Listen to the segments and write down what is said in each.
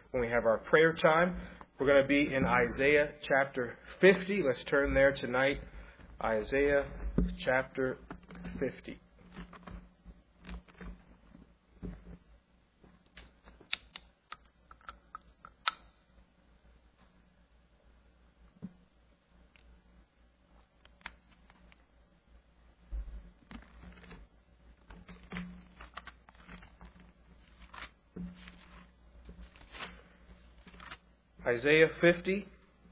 when we have our prayer time. We're going to be in Isaiah chapter 50. Let's turn there tonight. Isaiah chapter 50. Isaiah 50,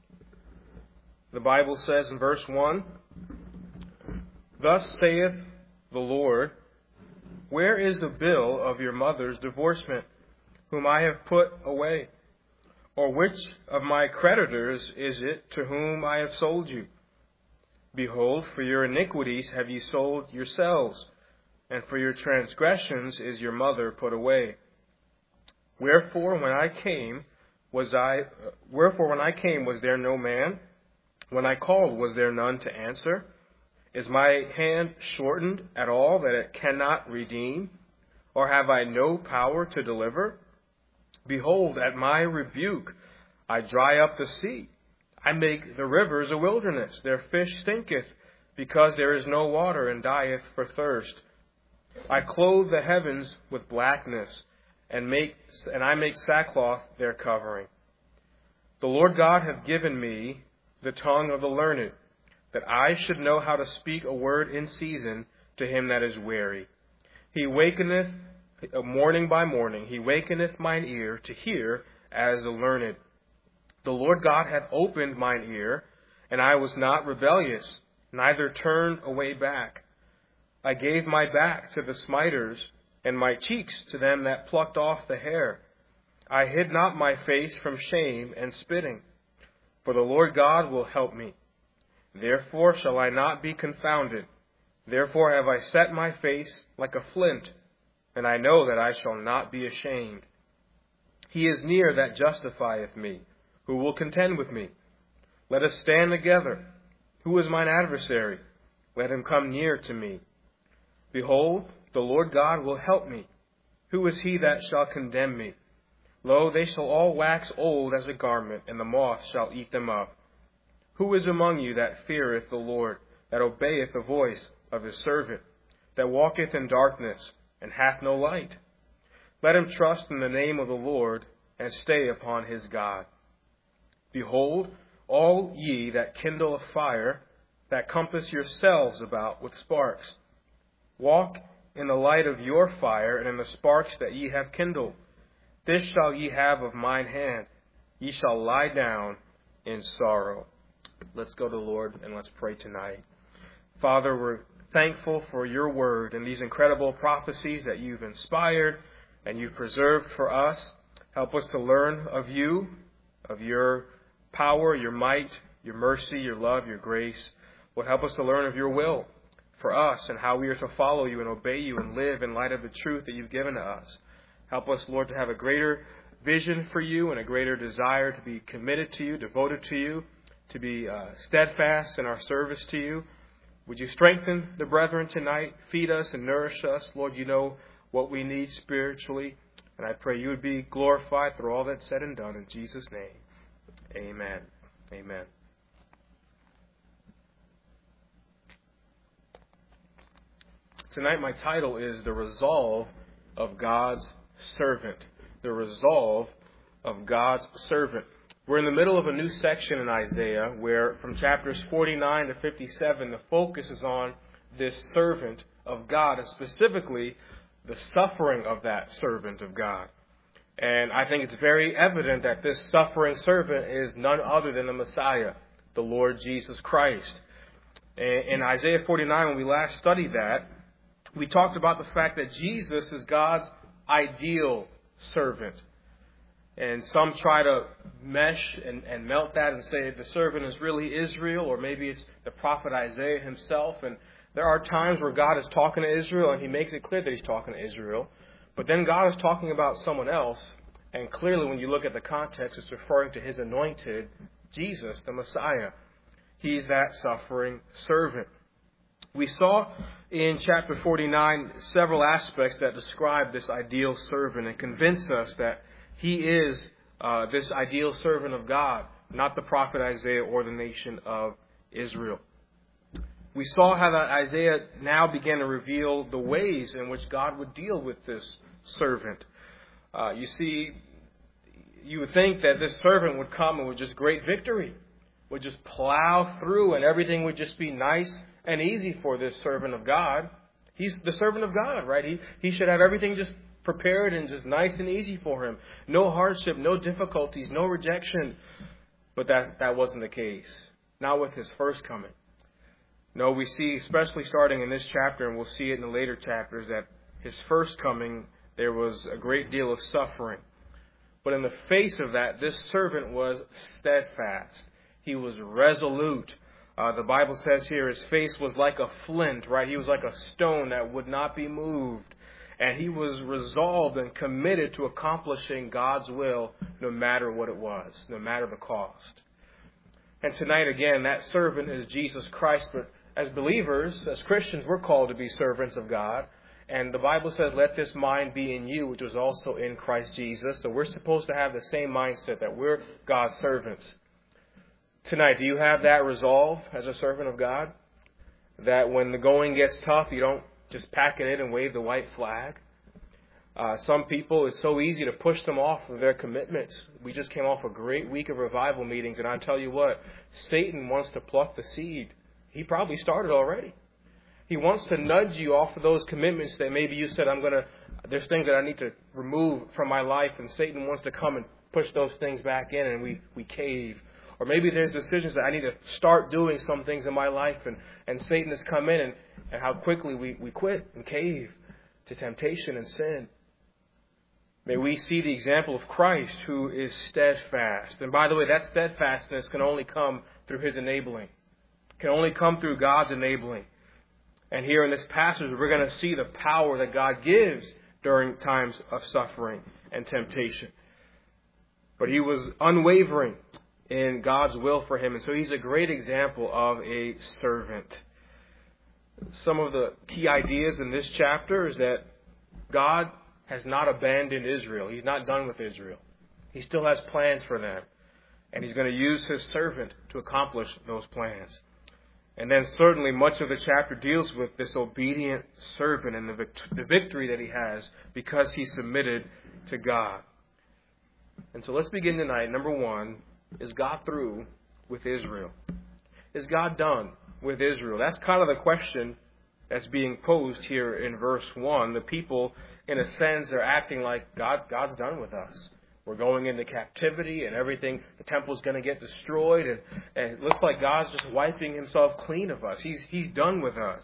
the Bible says in verse 1, "Thus saith the Lord, where is the bill of your mother's divorcement, whom I have put away? Or which of my creditors is it to whom I have sold you? Behold, for your iniquities have ye sold yourselves, and for your transgressions is your mother put away. Wherefore when I came, was there no man? When I called, was there none to answer? Is my hand shortened at all that it cannot redeem? Or have I no power to deliver? Behold, at my rebuke I dry up the sea. I make the rivers a wilderness. Their fish stinketh, because there is no water, and dieth for thirst. I clothe the heavens with blackness, and I make sackcloth their covering. The Lord God hath given me the tongue of the learned, that I should know how to speak a word in season to him that is weary. He wakeneth morning by morning, he wakeneth mine ear to hear as the learned. The Lord God hath opened mine ear, and I was not rebellious, neither turned away back. I gave my back to the smiters, and my cheeks to them that plucked off the hair. I hid not my face from shame and spitting, for the Lord God will help me. Therefore shall I not be confounded. Therefore have I set my face like a flint, and I know that I shall not be ashamed. He is near that justifieth me, who will contend with me. Let us stand together. Who is mine adversary? Let him come near to me. Behold, the Lord God will help me. Who is he that shall condemn me? Lo, they shall all wax old as a garment, and the moth shall eat them up. Who is among you that feareth the Lord, that obeyeth the voice of his servant, that walketh in darkness, and hath no light? Let him trust in the name of the Lord, and stay upon his God. Behold, all ye that kindle a fire, that compass yourselves about with sparks, walk in the light of your fire, and in the sparks that ye have kindled. This shall ye have of mine hand. Ye shall lie down in sorrow." Let's go to the Lord and let's pray tonight. Father, we're thankful for your word and these incredible prophecies that you've inspired and you've preserved for us. Help us to learn of you, of your power, your might, your mercy, your love, your grace. Lord, help us to learn of your will for us and how we are to follow you and obey you and live in light of the truth that you've given to us. Help us, Lord, to have a greater vision for you and a greater desire to be committed to you, devoted to you, to be steadfast in our service to you. Would you strengthen the brethren tonight, feed us and nourish us? Lord, you know what we need spiritually, and I pray you would be glorified through all that's said and done. In Jesus' name, amen. Amen. Tonight my title is The Resolve of God's Servant. The Resolve of God's Servant. We're in the middle of a new section in Isaiah where from chapters 49 to 57 the focus is on this servant of God and specifically the suffering of that servant of God. And I think it's very evident that this suffering servant is none other than the Messiah, the Lord Jesus Christ. In Isaiah 49, when we last studied that, we talked about the fact that Jesus is God's ideal servant. And some try to mesh and melt that and say the servant is really Israel, or maybe it's the prophet Isaiah himself. And there are times where God is talking to Israel and he makes it clear that he's talking to Israel. But then God is talking about someone else. And clearly when you look at the context, it's referring to his anointed Jesus, the Messiah. He's that suffering servant. We saw in chapter 49 several aspects that describe this ideal servant and convince us that he is this ideal servant of God, not the prophet Isaiah or the nation of Israel. We saw how that Isaiah now began to reveal the ways in which God would deal with this servant. You see, you would think that this servant would come and with just great victory, would just plow through and everything would just be nice and easy for this servant of God. He's the servant of God, right? He should have everything just prepared and just nice and easy for him. No hardship, no difficulties, no rejection. But that wasn't the case. Not with his first coming. No, we see, especially starting in this chapter, and we'll see it in the later chapters, that his first coming, there was a great deal of suffering. But in the face of that, this servant was steadfast. He was resolute. The Bible says here his face was like a flint, right? He was like a stone that would not be moved. And he was resolved and committed to accomplishing God's will no matter what it was, no matter the cost. And tonight, again, that servant is Jesus Christ. But as believers, as Christians, we're called to be servants of God. And the Bible says, let this mind be in you, which was also in Christ Jesus. So we're supposed to have the same mindset that we're God's servants. Tonight, do you have that resolve as a servant of God? That when the going gets tough, you don't just pack it in and wave the white flag? Some people, it's so easy to push them off of their commitments. We just came off a great week of revival meetings, and I tell you what, Satan wants to pluck the seed. He probably started already. He wants to nudge you off of those commitments that maybe you said, there's things that I need to remove from my life, and Satan wants to come and push those things back in, and we cave. Or maybe there's decisions that I need to start doing some things in my life, and Satan has come in, and how quickly we quit and cave to temptation and sin. May we see the example of Christ, who is steadfast. And by the way, that steadfastness can only come through his enabling. Can only come through God's enabling. And here in this passage, we're going to see the power that God gives during times of suffering and temptation. But he was unwavering in God's will for him. And so he's a great example of a servant. Some of the key ideas in this chapter is that God has not abandoned Israel. He's not done with Israel. He still has plans for them. And he's going to use his servant to accomplish those plans. And then certainly much of the chapter deals with this obedient servant and the victory that he has because he submitted to God. And so let's begin tonight. Number one, is God through with Israel? Is God done with Israel? That's kind of the question that's being posed here in verse 1. The people, in a sense, are acting like God's done with us. We're going into captivity and everything. The temple's going to get destroyed. And it looks like God's just wiping himself clean of us. He's done with us.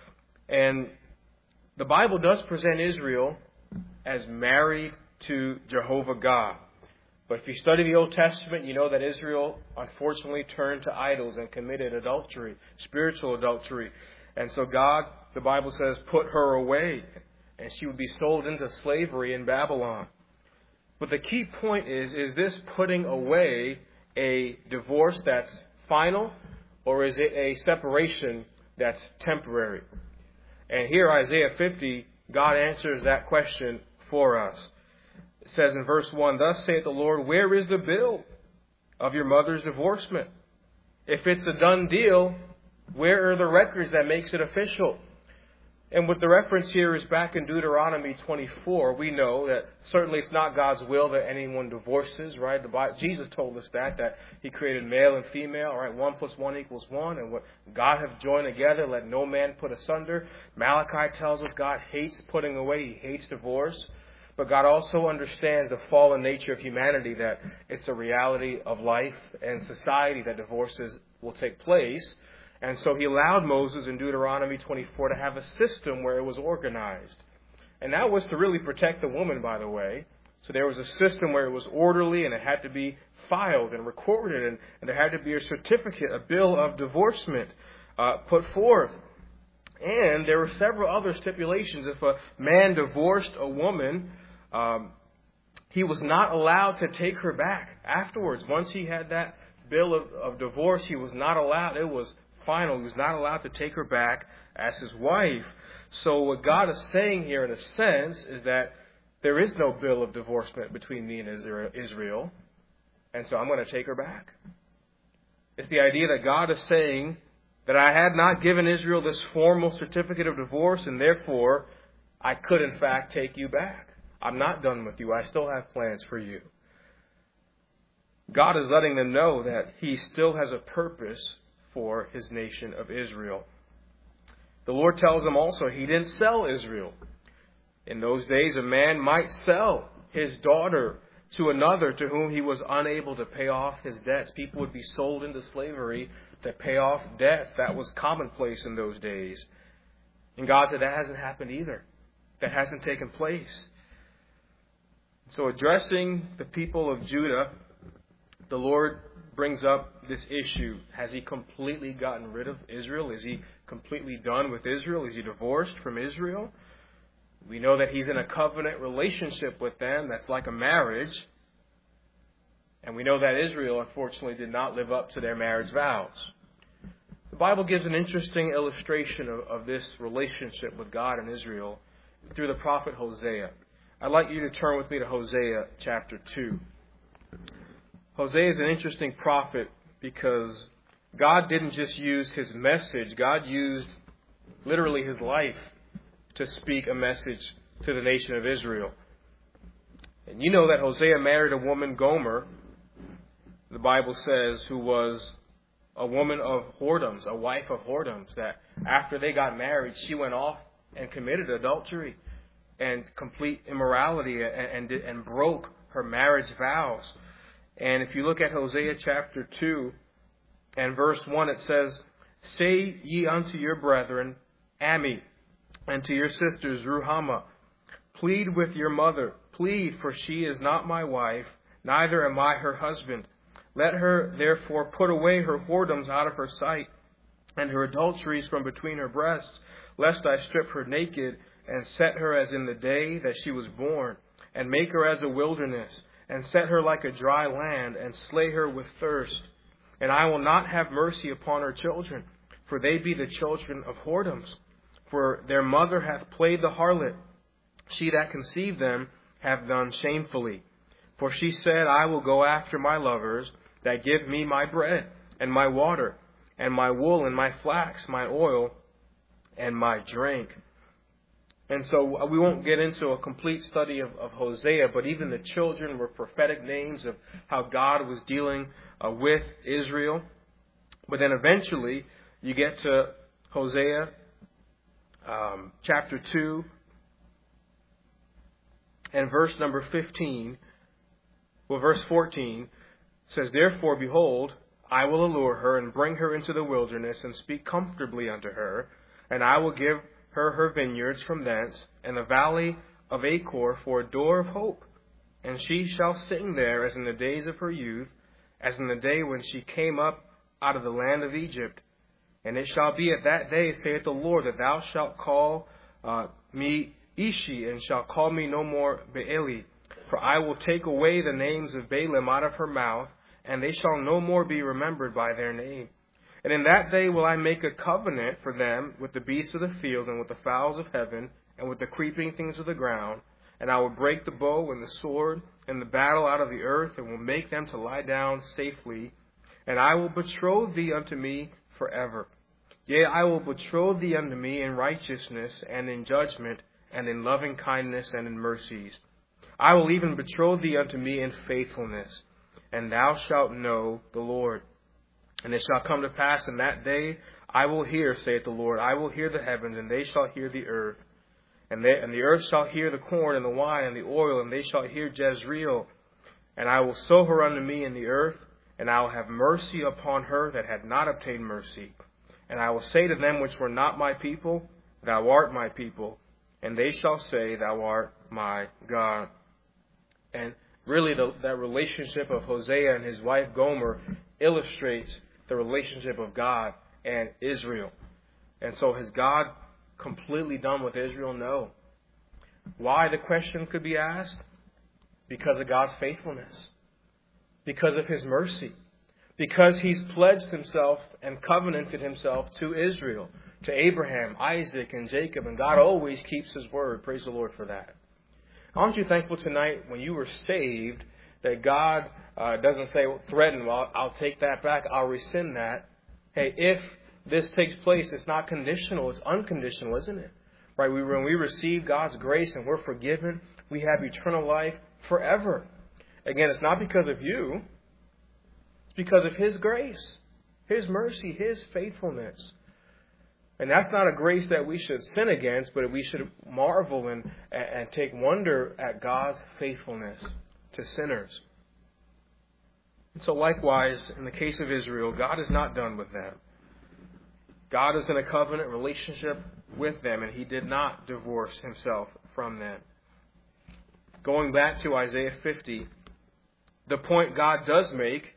And the Bible does present Israel as married to Jehovah God. But if you study the Old Testament, you know that Israel unfortunately turned to idols and committed adultery, spiritual adultery. And so God, the Bible says, put her away. And she would be sold into slavery in Babylon. But the key point is this putting away a divorce that's final, or is it a separation that's temporary? And here, Isaiah 50, God answers that question for us. It says in verse 1, "Thus saith the Lord, where is the bill of your mother's divorcement? If it's a done deal, where are the records that makes it official?" And what the reference here is back in Deuteronomy 24. We know that certainly it's not God's will that anyone divorces, right? Jesus told us that he created male and female, right? 1 + 1 = 1. And what God have joined together, let no man put asunder. Malachi tells us God hates putting away. He hates divorce. But God also understands the fallen nature of humanity, that it's a reality of life and society that divorces will take place. And so he allowed Moses in Deuteronomy 24 to have a system where it was organized. And that was to really protect the woman, by the way. So there was a system where it was orderly and it had to be filed and recorded. And there had to be a certificate, a bill of divorcement put forth. And there were several other stipulations. If a man divorced a woman, he was not allowed to take her back afterwards. Once he had that bill of divorce, he was not allowed. It was final. He was not allowed to take her back as his wife. So what God is saying here, in a sense, is that There is no bill of divorcement between me and Israel, and so I'm going to take her back. It's the idea that God is saying that I had not given Israel this formal certificate of divorce, and therefore I could in fact take you back. I'm not done with you. I still have plans for you. God is letting them know that He still has a purpose for His nation of Israel. The Lord tells them also He didn't sell Israel. In those days, a man might sell his daughter to another to whom he was unable to pay off his debts. People would be sold into slavery to pay off debts. That was commonplace in those days. And God said that hasn't happened either. That hasn't taken place. So addressing the people of Judah, the Lord brings up this issue. Has He completely gotten rid of Israel? Is He completely done with Israel? Is He divorced from Israel? We know that He's in a covenant relationship with them that's like a marriage. And we know that Israel, unfortunately, did not live up to their marriage vows. The Bible gives an interesting illustration of this relationship with God and Israel through the prophet Hosea. I'd like you to turn with me to Hosea chapter 2. Hosea is an interesting prophet because God didn't just use his message. God used literally his life to speak a message to the nation of Israel. And you know that Hosea married a woman, Gomer, the Bible says, who was a woman of whoredoms, a wife of whoredoms, that after they got married, she went off and committed adultery and complete immorality and broke her marriage vows. And if you look at Hosea chapter 2 and verse 1, it says, "Say ye unto your brethren, Ami, and to your sisters, Ruhamah, plead with your mother, plead, for she is not my wife, neither am I her husband. Let her therefore put away her whoredoms out of her sight, and her adulteries from between her breasts, lest I strip her naked, and set her as in the day that she was born, and make her as a wilderness, and set her like a dry land, and slay her with thirst. And I will not have mercy upon her children, for they be the children of whoredoms. For their mother hath played the harlot. She that conceived them hath done shamefully. For she said, I will go after my lovers that give me my bread and my water and my wool and my flax, my oil and my drink." And so we won't get into a complete study of Hosea, but even the children were prophetic names of how God was dealing with Israel. But then eventually you get to Hosea chapter 2 and verse number 15. Well, verse 14 says, "Therefore, behold, I will allure her and bring her into the wilderness and speak comfortably unto her, and I will give her her vineyards from thence, and the valley of Achor for a door of hope. And she shall sing there as in the days of her youth, as in the day when she came up out of the land of Egypt. And it shall be at that day, saith the Lord, that thou shalt call me Ishi, and shalt call me no more Baali. For I will take away the names of Baalim out of her mouth, and they shall no more be remembered by their name. And in that day will I make a covenant for them with the beasts of the field, and with the fowls of heaven, and with the creeping things of the ground. And I will break the bow and the sword and the battle out of the earth, and will make them to lie down safely. And I will betroth thee unto me forever. Yea, I will betroth thee unto me in righteousness and in judgment and in loving kindness and in mercies. I will even betroth thee unto me in faithfulness, and thou shalt know the Lord. And it shall come to pass in that day, I will hear, saith the Lord, I will hear the heavens, and they shall hear the earth. And the earth shall hear the corn and the wine and the oil, and they shall hear Jezreel. And I will sow her unto me in the earth, and I will have mercy upon her that had not obtained mercy. And I will say to them which were not my people, Thou art my people. And they shall say, Thou art my God. And really that relationship of Hosea and his wife Gomer illustrates the relationship of God and Israel. And so has God completely done with Israel? No. Why, the question could be asked? Because of God's faithfulness. Because of His mercy. Because He's pledged Himself and covenanted Himself to Israel, to Abraham, Isaac, and Jacob. And God always keeps His word. Praise the Lord for that. Aren't you thankful tonight when you were saved that God doesn't say, threaten, well, I'll take that back, I'll rescind that. Hey, if this takes place, it's not conditional, it's unconditional, isn't it? Right? When we receive God's grace and we're forgiven, we have eternal life forever. Again, it's not because of you. It's because of His grace, His mercy, His faithfulness. And that's not a grace that we should sin against, but we should marvel and take wonder at God's faithfulness to sinners. And so likewise, in the case of Israel, God is not done with them. God is in a covenant relationship with them, and He did not divorce Himself from them. Going back to Isaiah 50, the point God does make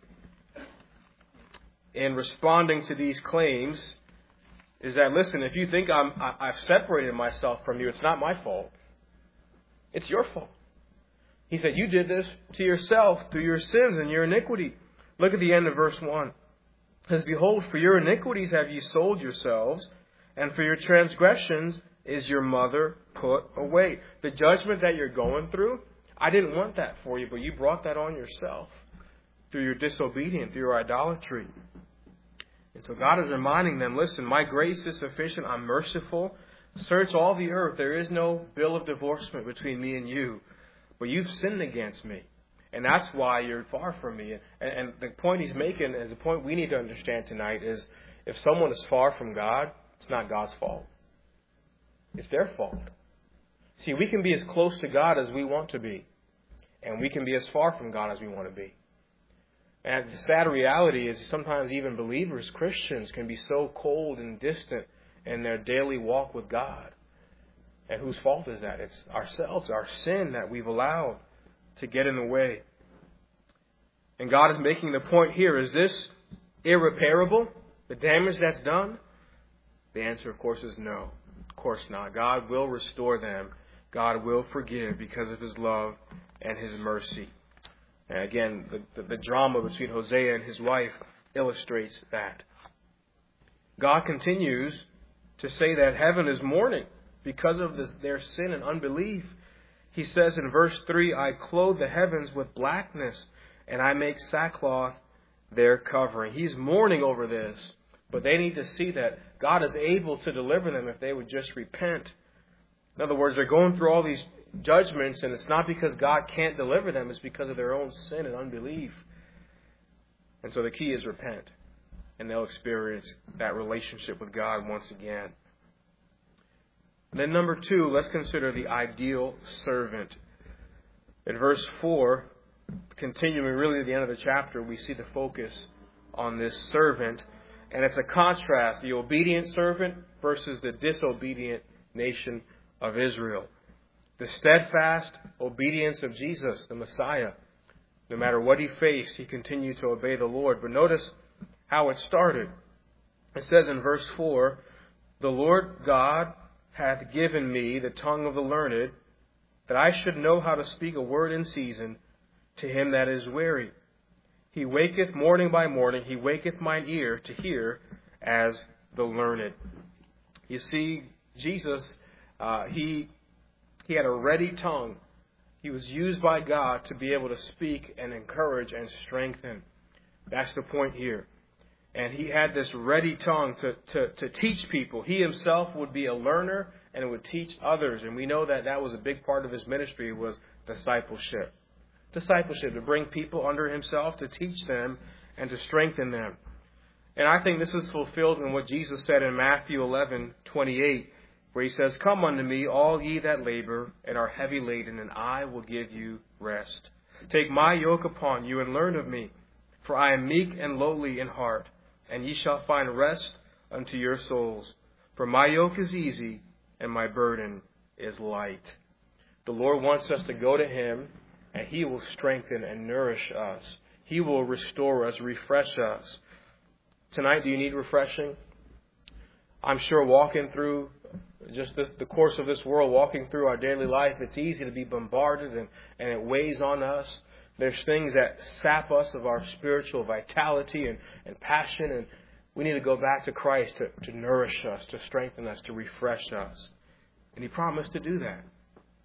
in responding to these claims is that, listen, if you think I've separated myself from you, it's not my fault. It's your fault. He said, you did this to yourself through your sins and your iniquity. Look at the end of verse 1. It says, behold, for your iniquities have ye sold yourselves, and for your transgressions is your mother put away. The judgment that you're going through, I didn't want that for you, but you brought that on yourself through your disobedience, through your idolatry. And so God is reminding them, listen, my grace is sufficient. I'm merciful. Search all the earth. There is no bill of divorcement between me and you. But you've sinned against me. And that's why you're far from me. And the point he's making is the point we need to understand tonight is if someone is far from God, it's not God's fault. It's their fault. See, we can be as close to God as we want to be. And we can be as far from God as we want to be. And the sad reality is sometimes even believers, Christians, can be so cold and distant in their daily walk with God. And whose fault is that? It's ourselves, our sin that we've allowed to get in the way. And God is making the point here, is this irreparable? The damage that's done? The answer, of course, is no. Of course not. God will restore them. God will forgive because of His love and His mercy. And again, the drama between Hosea and his wife illustrates that. God continues to say that heaven is mourning because of their sin and unbelief. He says in verse 3, I clothe the heavens with blackness, and I make sackcloth their covering. He's mourning over this, but they need to see that God is able to deliver them if they would just repent. In other words, they're going through all these judgments, and it's not because God can't deliver them, it's because of their own sin and unbelief. And so the key is repent, and they'll experience that relationship with God once again. And then number 2, let's consider the ideal servant. In verse 4, continuing really at the end of the chapter, we see the focus on this servant, and it's a contrast, the obedient servant versus the disobedient nation of Israel. The steadfast obedience of Jesus, the Messiah. No matter what he faced, he continued to obey the Lord. But notice how it started. It says in verse 4, the Lord God hath given me the tongue of the learned, that I should know how to speak a word in season to him that is weary. He waketh morning by morning, he waketh mine ear to hear as the learned. You see, Jesus, he had a ready tongue. He was used by God to be able to speak and encourage and strengthen. That's the point here. And he had this ready tongue to teach people. He himself would be a learner and would teach others. And we know that that was a big part of his ministry was discipleship. Discipleship, to bring people under himself, to teach them and to strengthen them. And I think this is fulfilled in what Jesus said in Matthew 11:28. Where he says, come unto me, all ye that labor and are heavy laden, and I will give you rest. Take my yoke upon you and learn of me, for I am meek and lowly in heart, and ye shall find rest unto your souls. For my yoke is easy, and my burden is light. The Lord wants us to go to him, and he will strengthen and nourish us. He will restore us, refresh us. Tonight, do you need refreshing? I'm sure walking through just the course of this world, walking through our daily life, it's easy to be bombarded and it weighs on us. There's things that sap us of our spiritual vitality and passion, and we need to go back to Christ to nourish us, to strengthen us, to refresh us. And he promised to do that.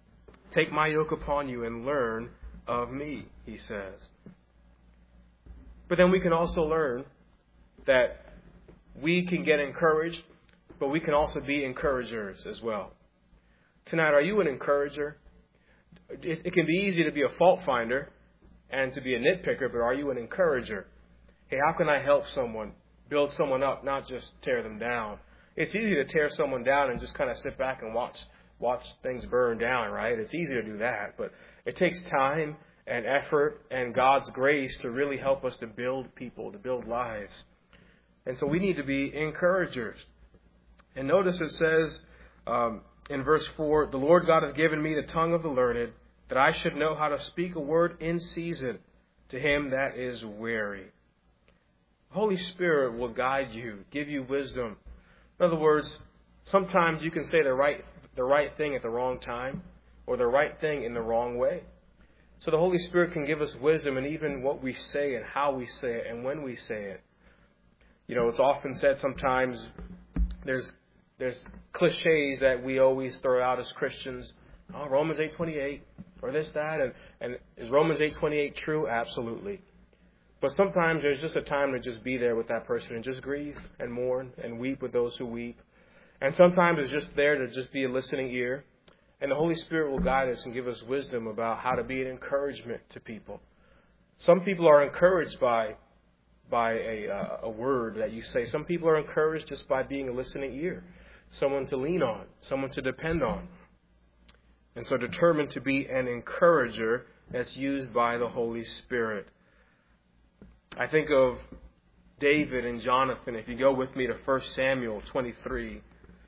Take my yoke upon you and learn of me, he says. But then we can also learn that we can get encouraged, but we can also be encouragers as well. Tonight, are you an encourager? It can be easy to be a fault finder and to be a nitpicker, but are you an encourager? Hey, how can I help someone, build someone up, not just tear them down? It's easy to tear someone down and just kind of sit back and watch things burn down, right? It's easy to do that, but it takes time and effort and God's grace to really help us to build people, to build lives. And so we need to be encouragers. And notice it says in verse 4, the Lord God hath given me the tongue of the learned, that I should know how to speak a word in season to him that is weary. The Holy Spirit will guide you, give you wisdom. In other words, sometimes you can say the right thing at the wrong time or the right thing in the wrong way. So the Holy Spirit can give us wisdom in even what we say and how we say it and when we say it. You know, it's often said sometimes there's cliches that we always throw out as Christians. Oh, Romans 8:28 or this, that. And is Romans 8:28 true? Absolutely. But sometimes there's just a time to just be there with that person and just grieve and mourn and weep with those who weep. And sometimes it's just there to just be a listening ear. And the Holy Spirit will guide us and give us wisdom about how to be an encouragement to people. Some people are encouraged by a word that you say. Some people are encouraged just by being a listening ear, someone to lean on, someone to depend on. And so determined to be an encourager that's used by the Holy Spirit. I think of David and Jonathan. If you go with me to 1 Samuel 23,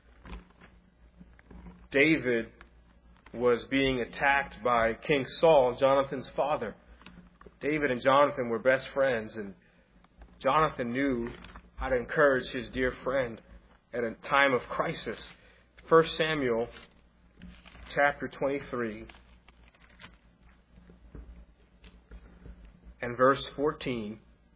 David was being attacked by King Saul, Jonathan's father. David and Jonathan were best friends, and Jonathan knew how to encourage his dear friend at a time of crisis. 1 Samuel chapter 23 and verse 14.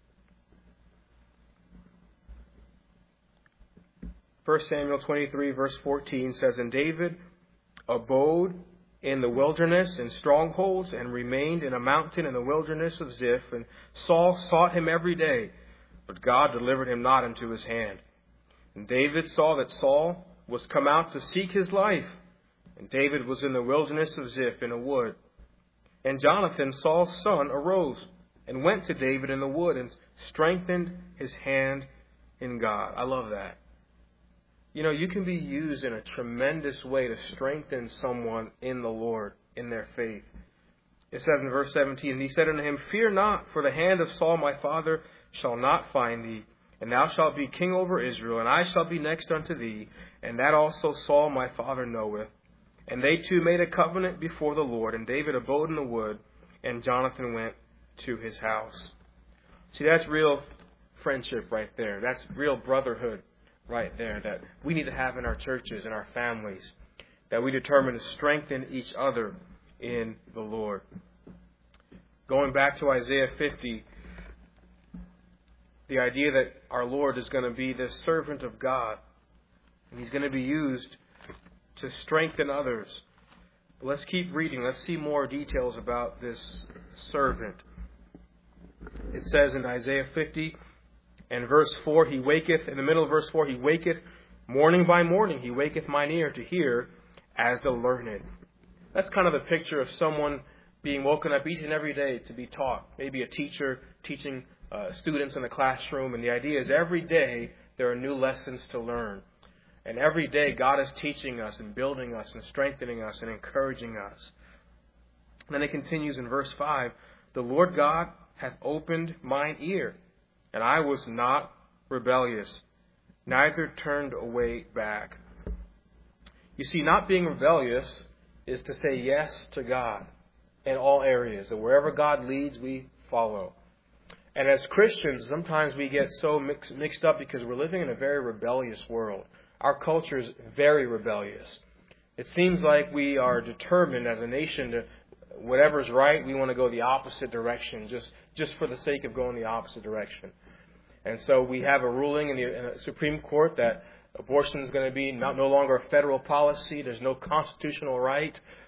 1 Samuel 23 verse 14 says, And David abode in the wilderness in strongholds and remained in a mountain in the wilderness of Ziph. And Saul sought him every day, but God delivered him not into his hand. And David saw that Saul was come out to seek his life. And David was in the wilderness of Ziph in a wood. And Jonathan, Saul's son, arose and went to David in the wood and strengthened his hand in God. I love that. You know, you can be used in a tremendous way to strengthen someone in the Lord, in their faith. It says in verse 17, And he said unto him, Fear not, for the hand of Saul my father shall not find thee, and thou shalt be king over Israel, and I shall be next unto thee, and that also Saul my father knoweth. And they two made a covenant before the Lord, and David abode in the wood, and Jonathan went to his house. See, that's real friendship right there. That's real brotherhood right there that we need to have in our churches and our families, that we determine to strengthen each other in the Lord. Going back to Isaiah 50, the idea that our Lord is going to be the servant of God, and He's going to be used to strengthen others. But let's keep reading. Let's see more details about this servant. It says in Isaiah 50, and verse 4, He waketh, in the middle of verse 4, He waketh morning by morning, He waketh mine ear to hear as the learned. That's kind of the picture of someone being woken up each and every day to be taught. Maybe a teacher teaching students in the classroom. And the idea is every day there are new lessons to learn. And every day God is teaching us and building us and strengthening us and encouraging us. And then it continues in verse 5, The Lord God hath opened mine ear, and I was not rebellious, neither turned away back. You see, not being rebellious is to say yes to God in all areas. And wherever God leads, we follow. And as Christians, sometimes we get so mixed up because we're living in a very rebellious world. Our culture is very rebellious. It seems like we are determined as a nation to whatever's right, we want to go the opposite direction, just for the sake of going the opposite direction. And so we have a ruling in the Supreme Court that abortion is going to be no longer a federal policy. There's no constitutional right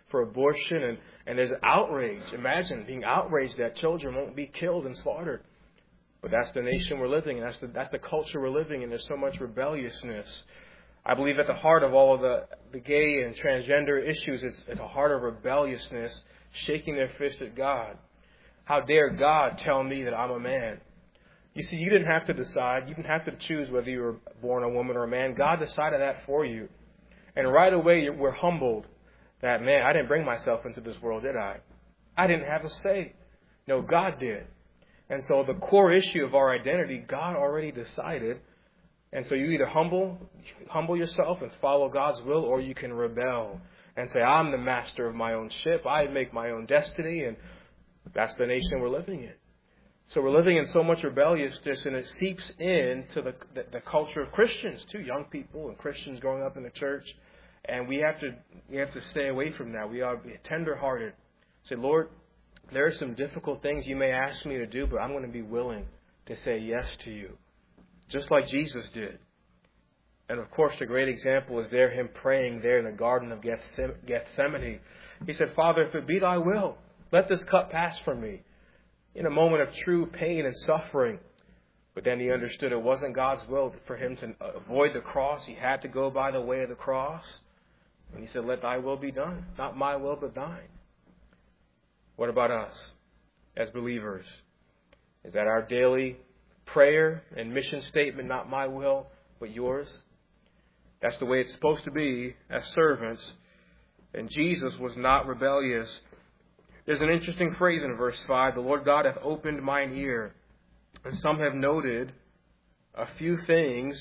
for abortion, and there's outrage. Imagine being outraged that children won't be killed and slaughtered. But that's the nation we're living in. That's the culture we're living in. There's so much rebelliousness. I believe at the heart of all of the gay and transgender issues is at the heart of rebelliousness, shaking their fist at God. How dare God tell me that I'm a man? You see, you didn't have to decide. You didn't have to choose whether you were born a woman or a man. God decided that for you. And right away, we're humbled that, man, I didn't bring myself into this world, did I? I didn't have a say. No, God did. And so the core issue of our identity, God already decided. And so you either humble yourself and follow God's will, or you can rebel and say, I'm the master of my own ship. I make my own destiny. And that's the nation we're living in. So we're living in so much rebelliousness, and it seeps into the culture of Christians, too, young people and Christians growing up in the church. And we have to stay away from that. We ought to be tender-hearted. Say, Lord, there are some difficult things you may ask me to do, but I'm going to be willing to say yes to you, just like Jesus did. And, of course, the great example is him praying there in the Garden of Gethsemane. He said, Father, if it be thy will, let this cup pass from me. In a moment of true pain and suffering. But then he understood it wasn't God's will for him to avoid the cross. He had to go by the way of the cross. And he said, let thy will be done. Not my will, but thine. What about us as believers? Is that our daily prayer and mission statement, not my will, but yours? That's the way it's supposed to be as servants. And Jesus was not rebellious. There's an interesting phrase in verse 5, the Lord God hath opened mine ear. And some have noted a few things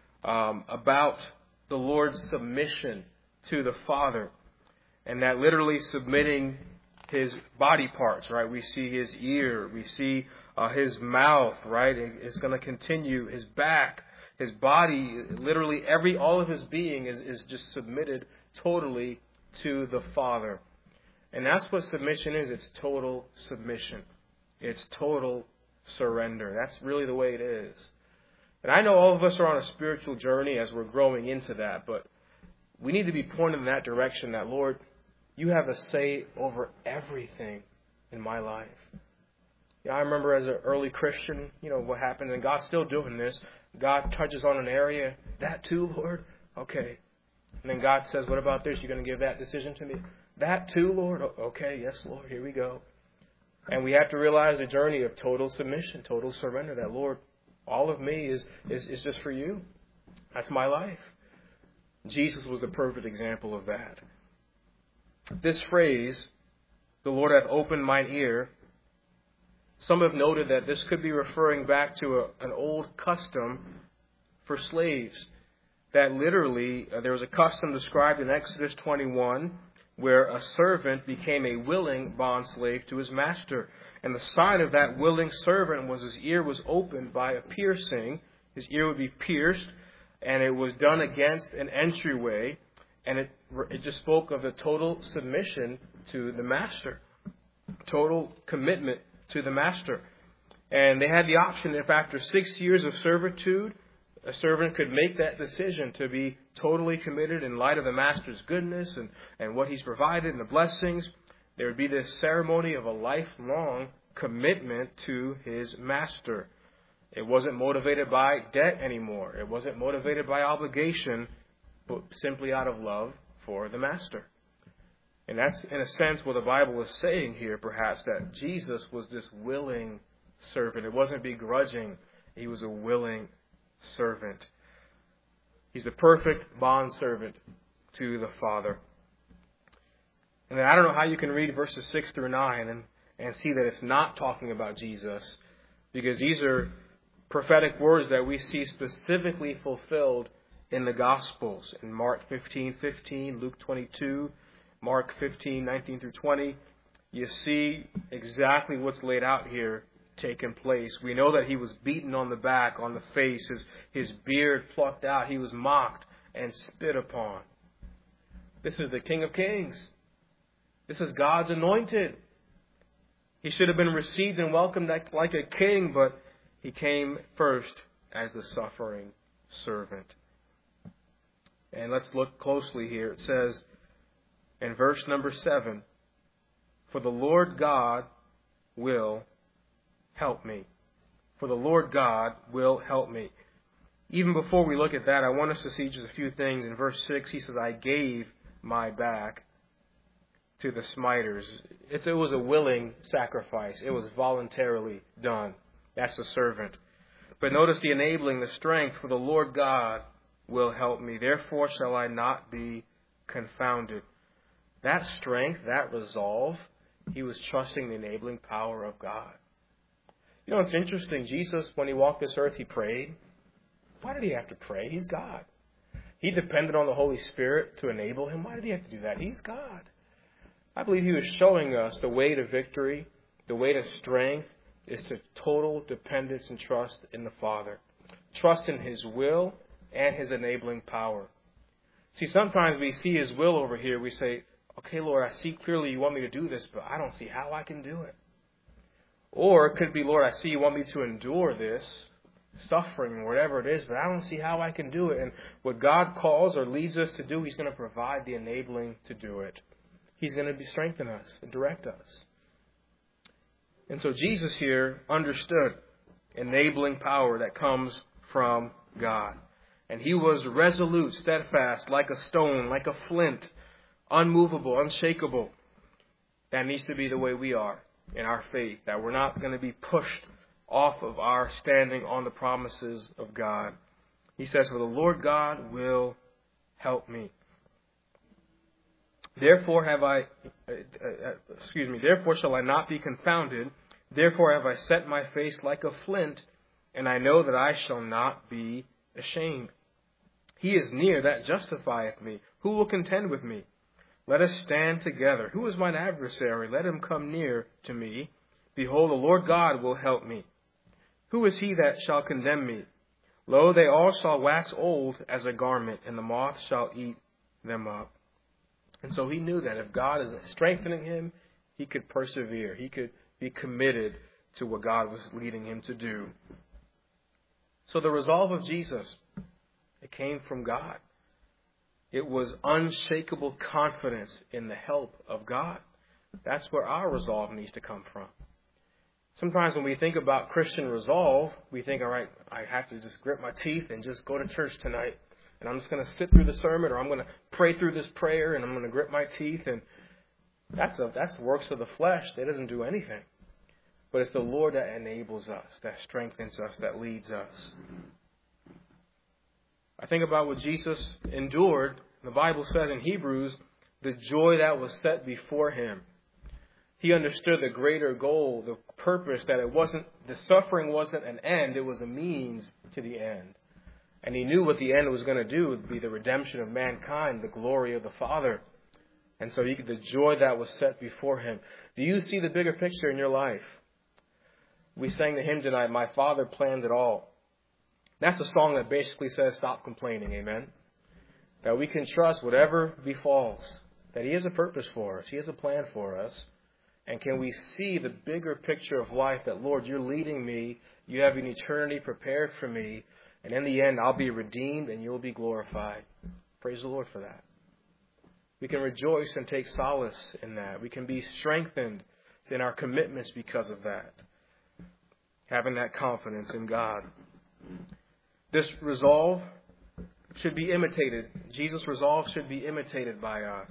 about the Lord's submission to the Father. And that literally submitting his body parts, right? We see his ear, we see his mouth, right? It's going to continue, his back, his body, literally all of his being is just submitted totally to the Father. And that's what submission is. It's total submission. It's total surrender. That's really the way it is. And I know all of us are on a spiritual journey as we're growing into that, but we need to be pointed in that direction that, Lord, you have a say over everything in my life. Yeah, I remember as an early Christian, what happened, and God's still doing this. God touches on an area. That too, Lord? Okay. And then God says, what about this? You're going to give that decision to me? That too, Lord? Okay, yes, Lord, here we go. And we have to realize the journey of total submission, total surrender, that, Lord, all of me is just for you. That's my life. Jesus was the perfect example of that. This phrase, the Lord hath opened mine ear, some have noted that this could be referring back to an old custom for slaves. That literally, there was a custom described in Exodus 21 where a servant became a willing bondslave to his master. And the sign of that willing servant was his ear was opened by a piercing. His ear would be pierced, and it was done against an entryway. And it just spoke of the total submission to the master, total commitment to the master. And they had the option, if after 6 years of servitude, a servant could make that decision to be totally committed in light of the master's goodness and what he's provided and the blessings. There would be this ceremony of a lifelong commitment to his master. It wasn't motivated by debt anymore. It wasn't motivated by obligation, but simply out of love for the master. And that's, in a sense, what the Bible is saying here, perhaps, that Jesus was this willing servant. It wasn't begrudging. He was a willing servant. He's the perfect bondservant to the Father. And I don't know how you can read verses 6 through 9 and see that it's not talking about Jesus, because these are prophetic words that we see specifically fulfilled in the Gospels. In Mark 15:15, Luke 22, Mark 15:19 through 20, you see exactly what's laid out here taken place. We know that he was beaten on the back, on the face, his beard plucked out. He was mocked and spit upon. This is the King of Kings. This is God's anointed. He should have been received and welcomed like a king, but he came first as the suffering servant. And let's look closely here. It says, And verse number 7, for the Lord God will help me. For the Lord God will help me. Even before we look at that, I want us to see just a few things. In verse 6, he says, I gave my back to the smiters. It was a willing sacrifice. It was voluntarily done. That's the servant. But notice the enabling, the strength, for the Lord God will help me. Therefore shall I not be confounded. That strength, that resolve, he was trusting the enabling power of God. You know, it's interesting. Jesus, when he walked this earth, he prayed. Why did he have to pray? He's God. He depended on the Holy Spirit to enable him. Why did he have to do that? He's God. I believe he was showing us the way to victory, the way to strength, is to total dependence and trust in the Father. Trust in his will and his enabling power. See, sometimes we see his will over here. We say, okay, Lord, I see clearly you want me to do this, but I don't see how I can do it. Or it could be, Lord, I see you want me to endure this suffering or whatever it is, but I don't see how I can do it. And what God calls or leads us to do, he's going to provide the enabling to do it. He's going to strengthen us and direct us. And so Jesus here understood enabling power that comes from God. And he was resolute, steadfast, like a stone, like a flint, unmovable, unshakable. That needs to be the way we are in our faith, that we're not going to be pushed off of our standing on the promises of God. He says, for the Lord God will help me. Therefore shall I not be confounded. Therefore have I set my face like a flint, and I know that I shall not be ashamed. He is near that justifieth me. Who will contend with me? Let us stand together. Who is mine adversary? Let him come near to me. Behold, the Lord God will help me. Who is he that shall condemn me? Lo, they all shall wax old as a garment, and the moth shall eat them up. And so he knew that if God is strengthening him, he could persevere. He could be committed to what God was leading him to do. So the resolve of Jesus, it came from God. It was unshakable confidence in the help of God. That's where our resolve needs to come from. Sometimes when we think about Christian resolve, we think, all right, I have to just grit my teeth and just go to church tonight. And I'm just going to sit through the sermon, or I'm going to pray through this prayer, and I'm going to grit my teeth. And that's works of the flesh. That doesn't do anything. But it's the Lord that enables us, that strengthens us, that leads us. I think about what Jesus endured. The Bible says in Hebrews, the joy that was set before him. He understood the greater goal, the purpose, that the suffering wasn't an end, it was a means to the end. And he knew what the end was going to do would be the redemption of mankind, the glory of the Father. And so the joy that was set before him. Do you see the bigger picture in your life? We sang the hymn tonight, My Father Planned It All. That's a song that basically says, stop complaining, amen? That we can trust whatever befalls, that he has a purpose for us. He has a plan for us. And can we see the bigger picture of life that, Lord, you're leading me. You have an eternity prepared for me. And in the end, I'll be redeemed and you'll be glorified. Praise the Lord for that. We can rejoice and take solace in that. We can be strengthened in our commitments because of that. Having that confidence in God. This resolve should be imitated. Jesus' resolve should be imitated by us.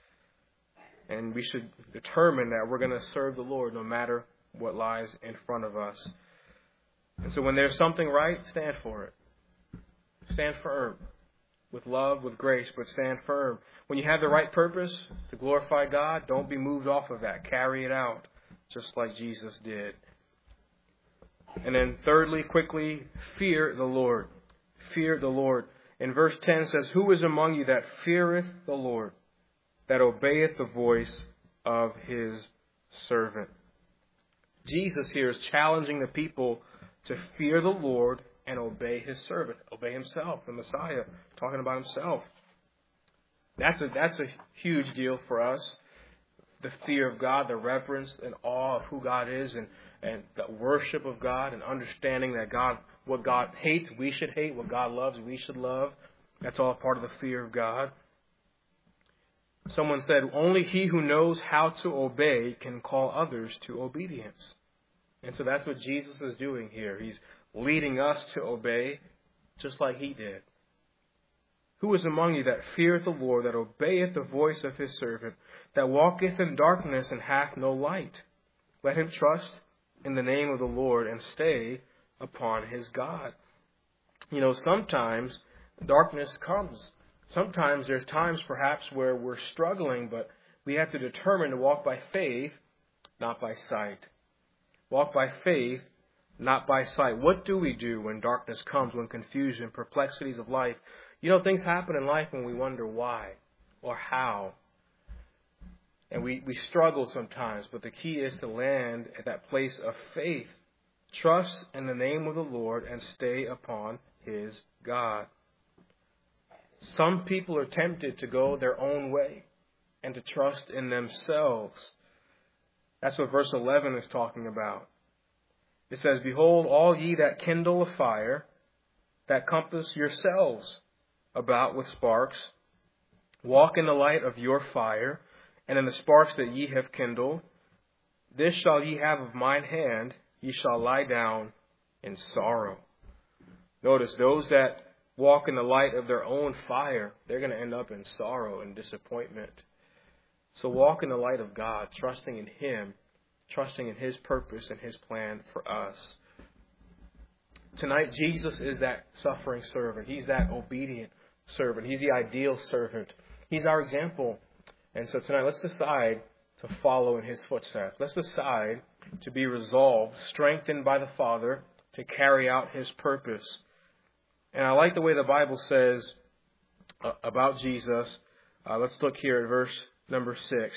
And we should determine that we're going to serve the Lord no matter what lies in front of us. And so when there's something right, stand for it. Stand firm. With love, with grace, but stand firm. When you have the right purpose to glorify God, don't be moved off of that. Carry it out, just like Jesus did. And then thirdly, quickly, fear the Lord. Fear the Lord. In verse 10 says, who is among you that feareth the Lord, that obeyeth the voice of his servant? Jesus here is challenging the people to fear the Lord and obey his servant, obey himself, the Messiah, talking about himself. That's a huge deal for us. The fear of God, the reverence and awe of who God is, and the worship of God, and understanding that God, what God hates, we should hate. What God loves, we should love. That's all part of the fear of God. Someone said, only he who knows how to obey can call others to obedience. And so that's what Jesus is doing here. He's leading us to obey just like he did. Who is among you that feareth the Lord, that obeyeth the voice of his servant, that walketh in darkness and hath no light? Let him trust in the name of the Lord and stay upon his God. You know, sometimes darkness comes. Sometimes there's times perhaps where we're struggling, but we have to determine to walk by faith, not by sight. Walk by faith, not by sight. What do we do when darkness comes, when confusion, perplexities of life? You know, things happen in life when we wonder why or how. And we struggle sometimes, but the key is to land at that place of faith. Trust in the name of the Lord and stay upon his God. Some people are tempted to go their own way and to trust in themselves. That's what verse 11 is talking about. It says, behold, all ye that kindle a fire, that compass yourselves about with sparks, walk in the light of your fire, and in the sparks that ye have kindled. This shall ye have of mine hand, ye shall lie down in sorrow. Notice, those that walk in the light of their own fire, they're going to end up in sorrow and disappointment. So walk in the light of God, trusting in him, trusting in his purpose and his plan for us. Tonight, Jesus is that suffering servant. He's that obedient servant. He's the ideal servant. He's our example. And so tonight, let's decide to follow in his footsteps. Let's decide to be resolved, strengthened by the Father to carry out his purpose. And I like the way the Bible says about Jesus. Let's look here at verse number 6.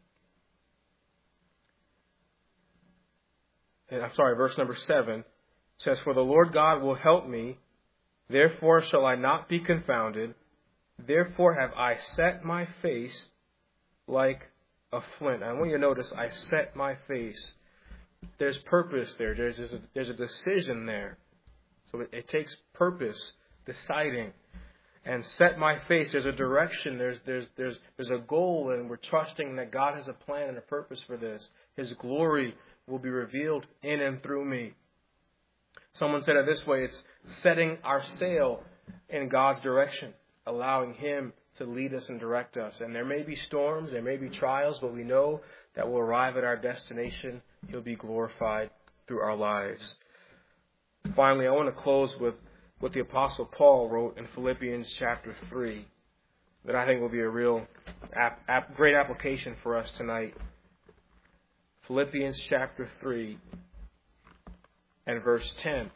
Verse number 7. It says, for the Lord God will help me, therefore shall I not be confounded. Therefore have I set my face like a flint. I want you to notice, I set my face. There's purpose there. There's a decision there. So it takes purpose, deciding. And set my face. There's a direction. There's a goal, and we're trusting that God has a plan and a purpose for this. His glory will be revealed in and through me. Someone said it this way: it's setting our sail in God's direction, allowing him to lead us and direct us. And there may be storms, there may be trials, but we know that we'll arrive at our destination. He'll be glorified through our lives. Finally, I want to close with what the Apostle Paul wrote in Philippians chapter 3 that I think will be a real great application for us tonight. Philippians chapter 3 and verse 10.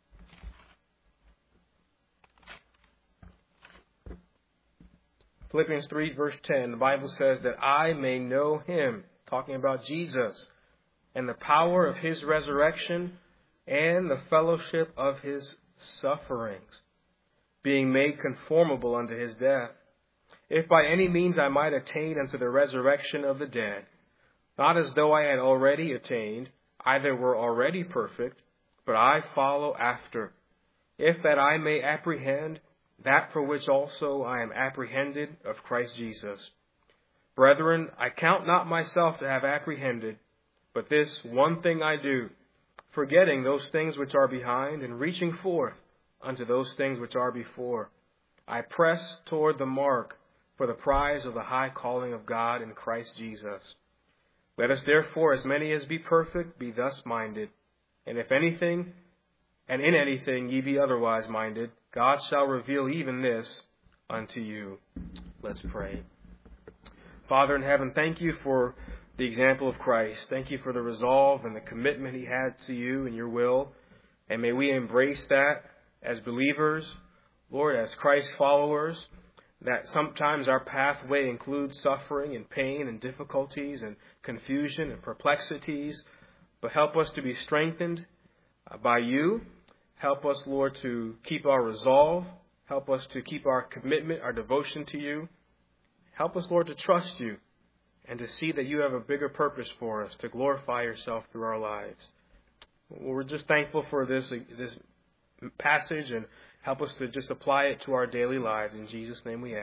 Philippians 3 verse 10, the Bible says that I may know him, talking about Jesus, and the power of his resurrection and the fellowship of his sufferings, being made conformable unto his death, if by any means I might attain unto the resurrection of the dead, not as though I had already attained, either were already perfect, but I follow after, if that I may apprehend that for which also I am apprehended of Christ Jesus. Brethren, I count not myself to have apprehended, but this one thing I do, forgetting those things which are behind, and reaching forth unto those things which are before. I press toward the mark for the prize of the high calling of God in Christ Jesus. Let us therefore, as many as be perfect, be thus minded. And if anything, and in anything ye be otherwise minded, God shall reveal even this unto you. Let's pray. Father in heaven, thank you for the example of Christ. Thank you for the resolve and the commitment he had to you and your will. And may we embrace that as believers, Lord, as Christ followers, that sometimes our pathway includes suffering and pain and difficulties and confusion and perplexities. But help us to be strengthened by you. Help us, Lord, to keep our resolve. Help us to keep our commitment, our devotion to you. Help us, Lord, to trust you and to see that you have a bigger purpose for us, to glorify yourself through our lives. We're just thankful for this passage, and help us to just apply it to our daily lives. In Jesus' name we ask.